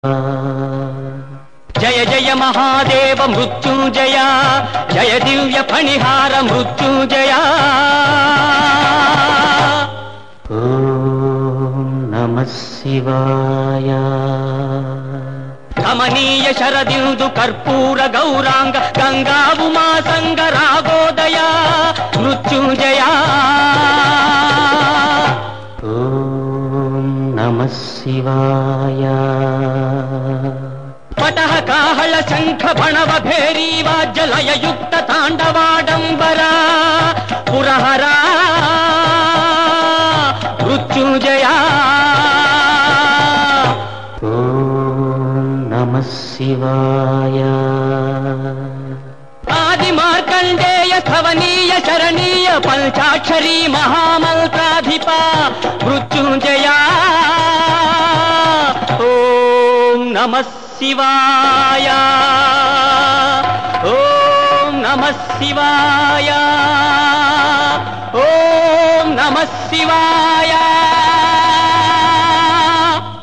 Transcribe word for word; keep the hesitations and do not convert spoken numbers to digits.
जय जय महादेव मृत्युंजय जय दिव्य फणिहार मृत्युंजय ओम नमः शिवाय कमनीय शरदिंदु कर्पूर गौरांग गंगा उमा संग रागोदय मृत्युंजय ओम नमः शिवाय पटह काहल शंख भणव भेरी वाद्य लय युक्त तांडवाडंबरा पुरहरा मृत्युंजय ओम नमः शिवाय आदि मार्कंडेय स्थवनीय शरणीय पंचाक्षरी महामंत्राधिपा मृत्युंजय ओम नमः शिवाय ओम नमः शिवाय ओम नमः शिवाय।